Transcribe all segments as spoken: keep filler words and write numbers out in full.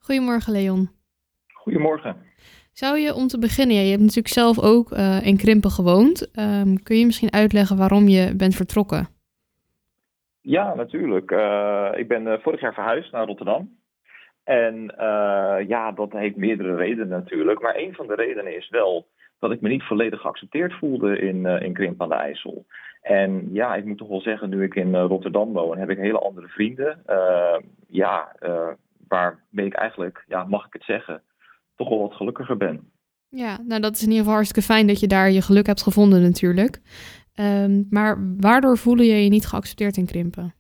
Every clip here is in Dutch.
Goedemorgen, Leon. Goedemorgen. Zou je om te beginnen, ja, je hebt natuurlijk zelf ook eh, in Krimpen gewoond. Ehm, kun je misschien uitleggen waarom je bent vertrokken? Ja, natuurlijk. Eh, ik ben eh, vorig jaar verhuisd naar Rotterdam. En eh, ja, dat heeft meerdere redenen natuurlijk. Maar een van de redenen is wel dat ik me niet volledig geaccepteerd voelde in, eh in Krimpen aan de IJssel. En ja, ik moet toch wel zeggen, nu ik in eh, Rotterdam woon, heb ik hele andere vrienden. Eh, ja, uh, waarmee ik eigenlijk, ja, mag ik het zeggen, toch wel wat gelukkiger ben. Ja, nou dat is in ieder geval hartstikke fijn dat je daar je geluk hebt gevonden natuurlijk. Ehm, maar waardoor voelde je je niet geaccepteerd in Krimpen?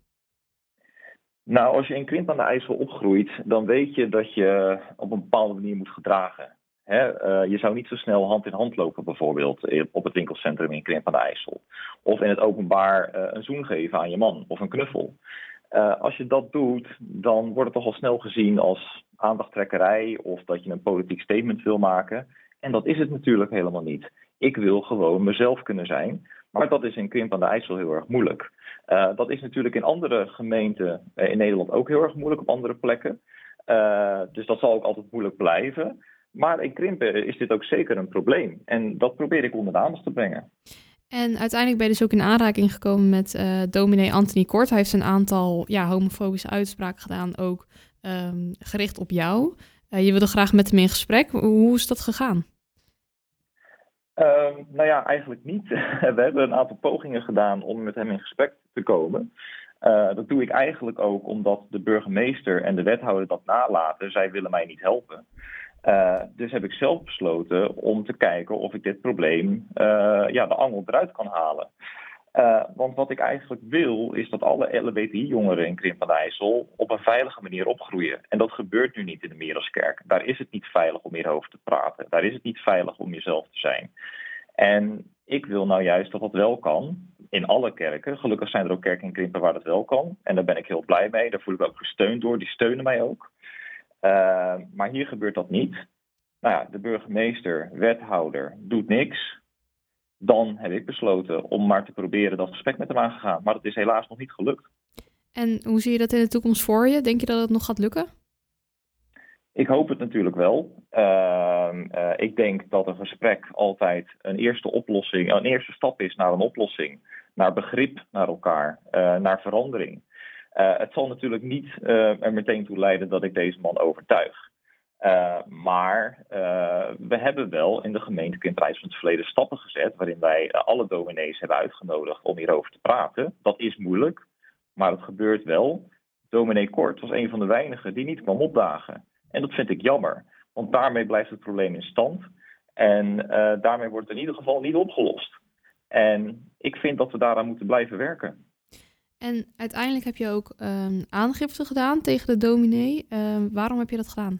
Nou, als je in Krimpen aan de IJssel opgroeit, dan weet je dat je op een bepaalde manier moet gedragen. Hè? Eh, je zou niet zo snel hand in hand lopen, bijvoorbeeld eh, op het winkelcentrum in Krimpen aan de IJssel. Of in het openbaar eh, een zoen geven aan je man of een knuffel. Eh, als je dat doet, dan wordt het toch al snel gezien als aandachttrekkerij of dat je een politiek statement wil maken. En dat is het natuurlijk helemaal niet. Ik wil gewoon mezelf kunnen zijn, maar dat is in Krimpen aan de IJssel heel erg moeilijk. Uh, dat is natuurlijk in andere gemeenten uh, in Nederland ook heel erg moeilijk op andere plekken. Uh, dus dat zal ook altijd moeilijk blijven. Maar in Krimpen is dit ook zeker een probleem. En dat probeer ik onder de aandacht te brengen. En uiteindelijk ben je dus ook in aanraking gekomen met uh, dominee Anthony Kort. Hij heeft een aantal ja, homofobische uitspraken gedaan, ook um, gericht op jou. Uh, je wilde graag met hem in gesprek. Hoe is dat gegaan? Uh, nou ja, eigenlijk niet. We hebben een aantal pogingen gedaan om met hem in gesprek te komen. Uh, dat doe ik eigenlijk ook omdat de burgemeester en de wethouder dat nalaten. Zij willen mij niet helpen. Uh, dus heb ik zelf besloten om te kijken of ik dit probleem uh, ja, de angel eruit kan halen. Uh, want wat ik eigenlijk wil, is dat alle L G B T I-jongeren in Krimpen aan de IJssel op een veilige manier opgroeien. En dat gebeurt nu niet in de Merelskerk. Daar is het niet veilig om hierover te praten. Daar is het niet veilig om jezelf te zijn. En ik wil nou juist dat dat wel kan in alle kerken. Gelukkig zijn er ook kerken in Krimpen waar dat wel kan. En daar ben ik heel blij mee. Daar voel ik me ook gesteund door. Die steunen mij ook. Uh, maar hier gebeurt dat niet. Nou ja, de burgemeester, wethouder, doet niks. Dan heb ik besloten om maar te proberen dat gesprek met hem aan te gaan. Maar dat is helaas nog niet gelukt. En hoe zie je dat in de toekomst voor je? Denk je dat het nog gaat lukken? Ik hoop het natuurlijk wel. Uh, uh, ik denk dat een gesprek altijd een eerste oplossing, een eerste stap is naar een oplossing. Naar begrip naar elkaar, uh, naar verandering. Uh, het zal natuurlijk niet uh, er meteen toe leiden dat ik deze man overtuig. Uh, maar uh, we hebben wel in de gemeente Krimpen van het verleden stappen gezet waarin wij uh, alle dominees hebben uitgenodigd om hierover te praten. Dat is moeilijk, maar het gebeurt wel. Dominee Kort was een van de weinigen die niet kwam opdagen. En dat vind ik jammer, want daarmee blijft het probleem in stand. En uh, daarmee wordt het in ieder geval niet opgelost. En ik vind dat we daaraan moeten blijven werken. En uiteindelijk heb je ook um, aangifte gedaan tegen de dominee. Uh, waarom heb je dat gedaan?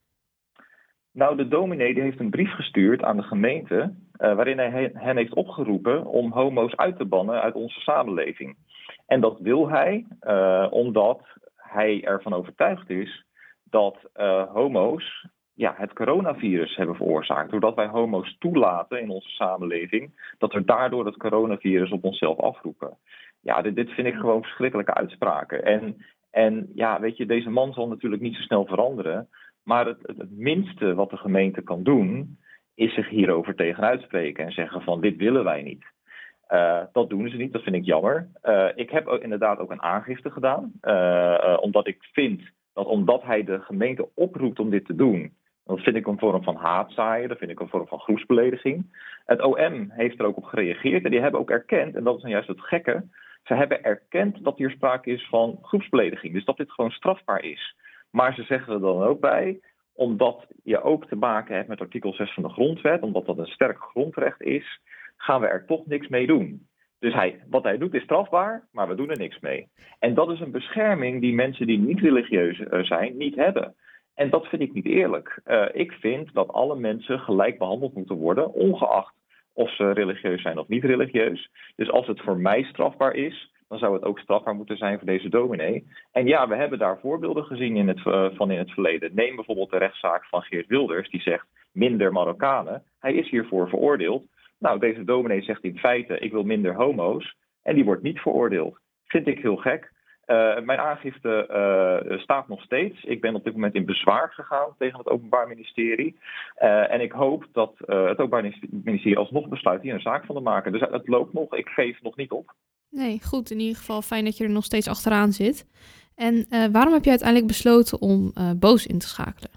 Nou, de dominee die heeft een brief gestuurd aan de gemeente uh, waarin hij hen heeft opgeroepen om homo's uit te bannen uit onze samenleving. En dat wil hij uh, omdat hij ervan overtuigd is dat uh, homo's ja, het coronavirus hebben veroorzaakt. Doordat wij homo's toelaten in onze samenleving, dat we daardoor het coronavirus op onszelf afroepen. Ja, dit, dit vind ik gewoon verschrikkelijke uitspraken. En, en ja, weet je, deze man zal natuurlijk niet zo snel veranderen. Maar het, het, het minste wat de gemeente kan doen, is zich hierover tegen uitspreken en zeggen van dit willen wij niet. Uh, dat doen ze niet, dat vind ik jammer. Uh, ik heb ook inderdaad ook een aangifte gedaan, uh, uh, omdat ik vind dat omdat hij de gemeente oproept om dit te doen, dat vind ik een vorm van haatzaaien, dat vind ik een vorm van groepsbelediging. Het O M heeft er ook op gereageerd en die hebben ook erkend, en dat is nou juist het gekke, ze hebben erkend dat hier sprake is van groepsbelediging, dus dat dit gewoon strafbaar is. Maar ze zeggen er dan ook bij, omdat je ook te maken hebt met artikel zes van de grondwet, omdat dat een sterk grondrecht is, gaan we er toch niks mee doen. Dus hij, wat hij doet is strafbaar, maar we doen er niks mee. En dat is een bescherming die mensen die niet religieus uh, zijn, niet hebben. En dat vind ik niet eerlijk. Uh, ik vind dat alle mensen gelijk behandeld moeten worden, ongeacht of ze religieus zijn of niet religieus. Dus als het voor mij strafbaar is, dan zou het ook strafbaar moeten zijn voor deze dominee. En ja, we hebben daar voorbeelden gezien in het, uh, van in het verleden. Neem bijvoorbeeld de rechtszaak van Geert Wilders, die zegt minder Marokkanen. Hij is hiervoor veroordeeld. Nou, deze dominee zegt in feite, ik wil minder homo's. En die wordt niet veroordeeld. Vind ik heel gek. Uh, mijn aangifte uh, staat nog steeds. Ik ben op dit moment in bezwaar gegaan tegen het Openbaar Ministerie. Uh, en ik hoop dat uh, het Openbaar Ministerie alsnog besluit hier een zaak van te maken. Dus het loopt nog. Ik geef nog niet op. Nee, goed. In ieder geval fijn dat je er nog steeds achteraan zit. En uh, waarom heb je uiteindelijk besloten om uh, Boos in te schakelen?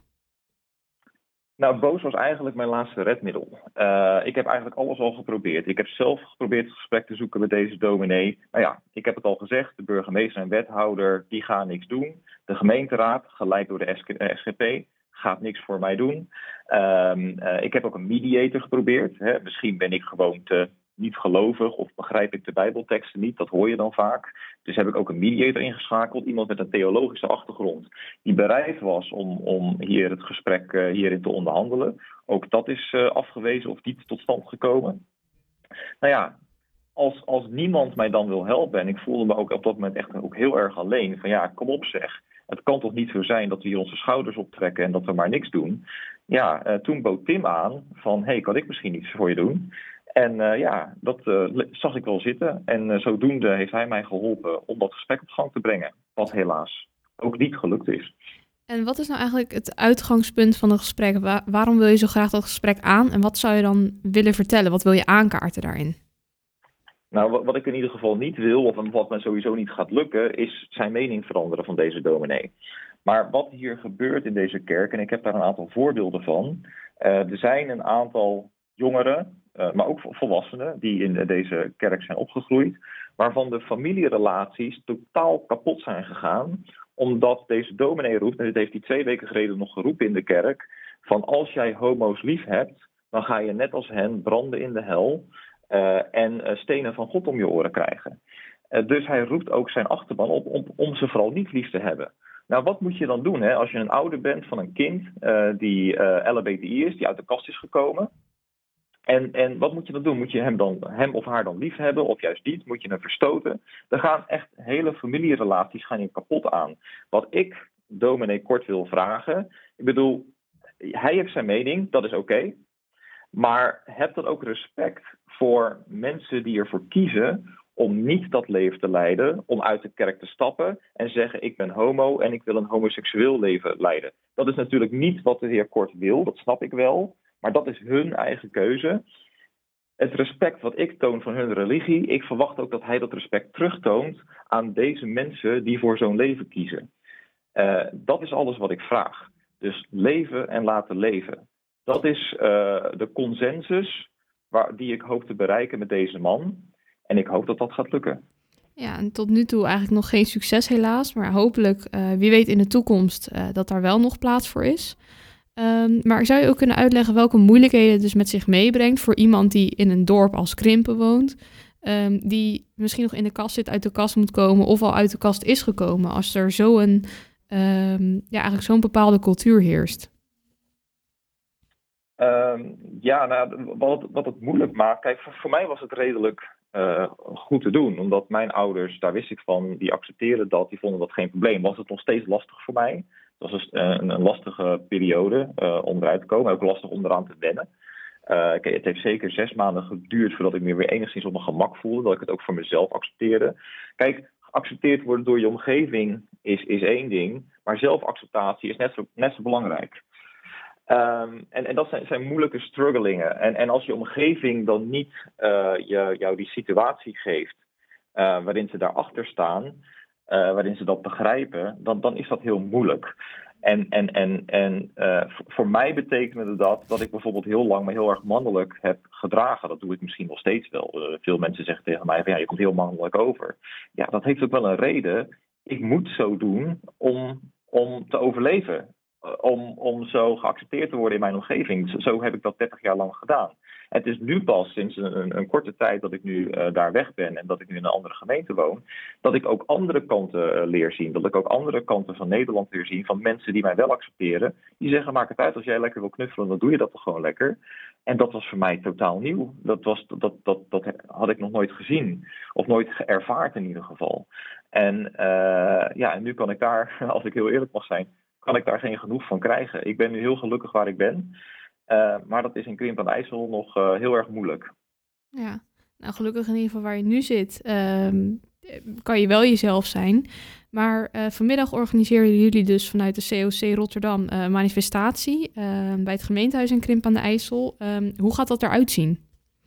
Nou, Boos was eigenlijk mijn laatste redmiddel. Uh, ik heb eigenlijk alles al geprobeerd. Ik heb zelf geprobeerd het gesprek te zoeken met deze dominee. Nou ja, ik heb het al gezegd, de burgemeester en wethouder, die gaan niks doen. De gemeenteraad, geleid door de S G P, gaat niks voor mij doen. Uh, uh, ik heb ook een mediator geprobeerd. Hè. Misschien ben ik gewoon te niet gelovig of begrijp ik de Bijbelteksten niet. Dat hoor je dan vaak. Dus heb ik ook een mediator ingeschakeld. Iemand met een theologische achtergrond die bereid was om, om hier het gesprek uh, hierin te onderhandelen. Ook dat is uh, afgewezen of niet tot stand gekomen. Nou ja, als, als niemand mij dan wil helpen, en ik voelde me ook op dat moment echt ook heel erg alleen. Van ja, kom op zeg. Het kan toch niet zo zijn dat we hier onze schouders optrekken en dat we maar niks doen. Ja, uh, toen bood Tim aan van, hey, kan ik misschien iets voor je doen? En uh, ja, dat uh, zag ik wel zitten. En uh, zodoende heeft hij mij geholpen om dat gesprek op gang te brengen. Wat helaas ook niet gelukt is. En wat is nou eigenlijk het uitgangspunt van het gesprek? Wa- waarom wil je zo graag dat gesprek aan? En wat zou je dan willen vertellen? Wat wil je aankaarten daarin? Nou, wat, wat ik in ieder geval niet wil, of wat me sowieso niet gaat lukken, is zijn mening veranderen van deze dominee. Maar wat hier gebeurt in deze kerk, en ik heb daar een aantal voorbeelden van. Uh, er zijn een aantal jongeren, uh, maar ook volwassenen, die in deze kerk zijn opgegroeid, waarvan de familierelaties totaal kapot zijn gegaan, omdat deze dominee roept, en dit heeft hij twee weken geleden nog geroepen in de kerk, van als jij homo's lief hebt, dan ga je net als hen branden in de hel uh, en uh, stenen van God om je oren krijgen. Uh, dus hij roept ook zijn achterban op om, om ze vooral niet lief te hebben. Nou, wat moet je dan doen hè, als je een ouder bent van een kind uh, die uh, L H B T I is, die uit de kast is gekomen? En, en wat moet je dan doen? Moet je hem, dan, hem of haar dan lief hebben of juist niet? Moet je hem verstoten? Er gaan echt hele familierelaties gaan je kapot aan. Wat ik dominee Kort wil vragen, ik bedoel, hij heeft zijn mening, dat is oké. Okay, maar heb dan ook respect voor mensen die ervoor kiezen om niet dat leven te leiden, om uit de kerk te stappen en zeggen ik ben homo en ik wil een homoseksueel leven leiden. Dat is natuurlijk niet wat de heer Kort wil, dat snap ik wel, maar dat is hun eigen keuze. Het respect wat ik toon van hun religie, ik verwacht ook dat hij dat respect terugtoont aan deze mensen die voor zo'n leven kiezen. Uh, dat is alles wat ik vraag. Dus leven en laten leven. Dat is uh, de consensus waar, die ik hoop te bereiken met deze man. En ik hoop dat dat gaat lukken. Ja, en tot nu toe eigenlijk nog geen succes helaas. Maar hopelijk, uh, wie weet in de toekomst, uh, dat daar wel nog plaats voor is. Um, maar zou je ook kunnen uitleggen welke moeilijkheden het dus met zich meebrengt voor iemand die in een dorp als Krimpen woont, um, die misschien nog in de kast zit, uit de kast moet komen of al uit de kast is gekomen als er zo'n, um, ja, eigenlijk zo'n bepaalde cultuur heerst? Um, ja, nou, wat, wat het moeilijk maakt, kijk, voor, voor mij was het redelijk uh, goed te doen, omdat mijn ouders, daar wist ik van, die accepteerden dat, die vonden dat geen probleem. Was het nog steeds lastig voor mij? Het was dus een, een lastige periode uh, om eruit te komen, ook lastig om eraan te wennen. Uh, okay, het heeft zeker zes maanden geduurd voordat ik me weer enigszins op mijn gemak voelde, dat ik het ook voor mezelf accepteerde. Kijk, geaccepteerd worden door je omgeving is, is één ding, maar zelfacceptatie is net zo, net zo belangrijk. Um, en, en dat zijn, zijn moeilijke struggelingen. En, en als je omgeving dan niet uh, je, jou die situatie geeft uh, waarin ze daarachter staan, uh, waarin ze dat begrijpen, dan, dan is dat heel moeilijk. En, en, en, en uh, voor mij betekende dat dat ik bijvoorbeeld heel lang me heel erg mannelijk heb gedragen. Dat doe ik misschien nog steeds wel. Uh, veel mensen zeggen tegen mij van ja, je komt heel mannelijk over. Ja, dat heeft ook wel een reden. Ik moet zo doen om, om te overleven. Om, om zo geaccepteerd te worden in mijn omgeving. Zo heb ik dat dertig jaar lang gedaan. Het is nu pas sinds een, een, een korte tijd dat ik nu uh, daar weg ben en dat ik nu in een andere gemeente woon, dat ik ook andere kanten uh, leer zien. Dat ik ook andere kanten van Nederland leer zien van mensen die mij wel accepteren. Die zeggen, maak het uit, als jij lekker wil knuffelen, dan doe je dat toch gewoon lekker. En dat was voor mij totaal nieuw. Dat, was, dat, dat, dat had ik nog nooit gezien. Of nooit ervaard in ieder geval. En uh, ja, en nu kan ik daar, als ik heel eerlijk mag zijn, kan ik daar geen genoeg van krijgen. Ik ben nu heel gelukkig waar ik ben. Uh, maar dat is in Krimpen aan IJssel nog uh, heel erg moeilijk. Ja, nou gelukkig in ieder geval waar je nu zit. Um, kan je wel jezelf zijn. Maar uh, vanmiddag organiseren jullie dus vanuit de C O C Rotterdam uh, een manifestatie uh, bij het gemeentehuis in Krimpen aan de IJssel. Um, hoe gaat dat eruit zien?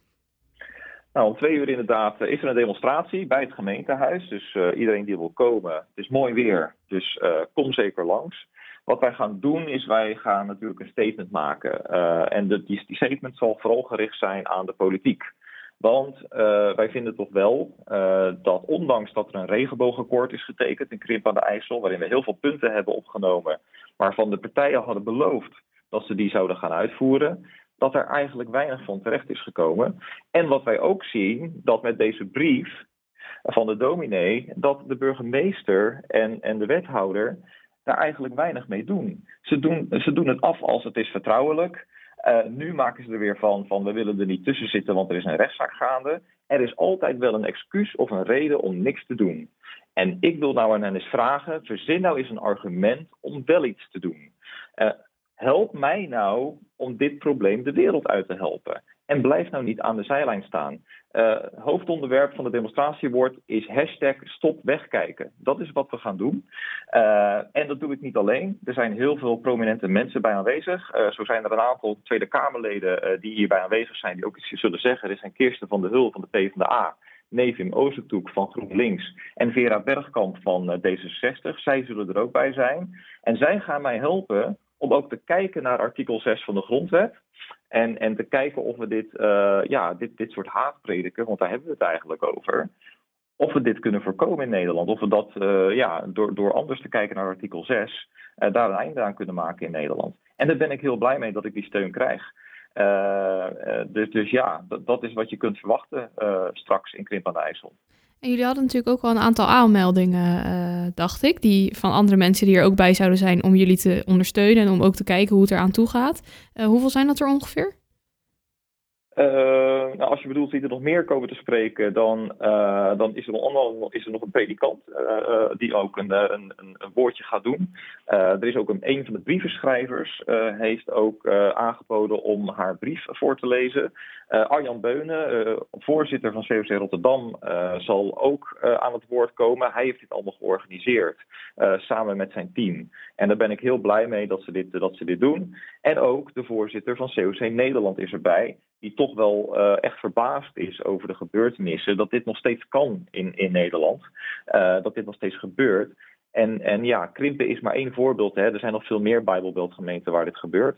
Nou, om twee uur inderdaad is er een demonstratie bij het gemeentehuis. Dus uh, iedereen die wil komen, het is mooi weer, dus uh, kom zeker langs. Wat wij gaan doen is, wij gaan natuurlijk een statement maken. Uh, en de, die, die statement zal vooral gericht zijn aan de politiek. Want uh, wij vinden toch wel uh, dat ondanks dat er een regenboogakkoord is getekend in Krimpen aan de IJssel, waarin we heel veel punten hebben opgenomen, waarvan de partijen hadden beloofd dat ze die zouden gaan uitvoeren, dat er eigenlijk weinig van terecht is gekomen. En wat wij ook zien, dat met deze brief van de dominee, dat de burgemeester en, en de wethouder daar eigenlijk weinig mee doen. Ze doen, ze doen het af als het is vertrouwelijk. Uh, nu maken ze er weer van, van we willen er niet tussen zitten, want er is een rechtszaak gaande. Er is altijd wel een excuus of een reden om niks te doen. En ik wil nou aan hen eens vragen, verzin nou eens een argument om wel iets te doen. Uh, help mij nou om dit probleem de wereld uit te helpen. En blijf nou niet aan de zijlijn staan. Uh, hoofdonderwerp van de demonstratie wordt is hashtag stop wegkijken. Dat is wat we gaan doen. Uh, en dat doe ik niet alleen. Er zijn heel veel prominente mensen bij aanwezig. Uh, zo zijn er een aantal Tweede Kamerleden uh, die hierbij aanwezig zijn, die ook iets zullen zeggen. Er zijn Kirsten van der Hul van de PvdA, Nevim Ozertoek van GroenLinks en Vera Bergkamp van uh, D zesenzestig. Zij zullen er ook bij zijn. En zij gaan mij helpen om ook te kijken naar artikel zes van de grondwet. En, en te kijken of we dit, uh, ja, dit, dit soort haatprediken, want daar hebben we het eigenlijk over, of we dit kunnen voorkomen in Nederland. Of we dat uh, ja, door, door anders te kijken naar artikel zes, uh, daar een einde aan kunnen maken in Nederland. En daar ben ik heel blij mee dat ik die steun krijg. Uh, uh, dus, dus ja, dat, dat is wat je kunt verwachten uh, straks in Krimpen aan de IJssel. En jullie hadden natuurlijk ook wel een aantal aanmeldingen, uh, dacht ik, die van andere mensen die er ook bij zouden zijn om jullie te ondersteunen en om ook te kijken hoe het eraan toe gaat. Uh, hoeveel zijn dat er ongeveer? Uh, nou, als je bedoelt wie er nog meer komen te spreken, dan, uh, dan is, er nog, is er nog een predikant uh, uh, die ook een, een, een, een woordje gaat doen. Uh, er is ook een, een van de brievenschrijvers uh, heeft ook uh, aangeboden om haar brief voor te lezen. Uh, Arjan Beunen, uh, voorzitter van C O C Rotterdam, uh, zal ook uh, aan het woord komen. Hij heeft dit allemaal georganiseerd, uh, samen met zijn team. En daar ben ik heel blij mee dat ze dit, dat ze dit doen. En ook de voorzitter van C O C Nederland is erbij, die toch wel uh, echt verbaasd is over de gebeurtenissen, dat dit nog steeds kan in, in Nederland, uh, dat dit nog steeds gebeurt. En, en ja, Krimpen is maar één voorbeeld. Hè. Er zijn nog veel meer Bijbelbeltgemeenten waar dit gebeurt.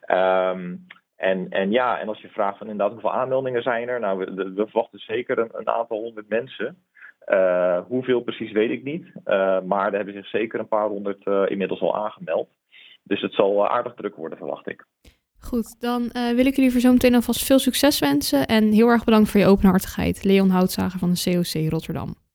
Um, en, en ja, en als je vraagt van inderdaad hoeveel aanmeldingen zijn er, nou, we, we verwachten zeker een, een aantal honderd mensen. Uh, hoeveel precies weet ik niet, uh, maar er hebben zich zeker een paar honderd uh, inmiddels al aangemeld. Dus het zal aardig druk worden, verwacht ik. Goed, dan uh, wil ik jullie voor zo meteen alvast veel succes wensen en heel erg bedankt voor je openhartigheid. Leon Houtzager van de C O C Rotterdam.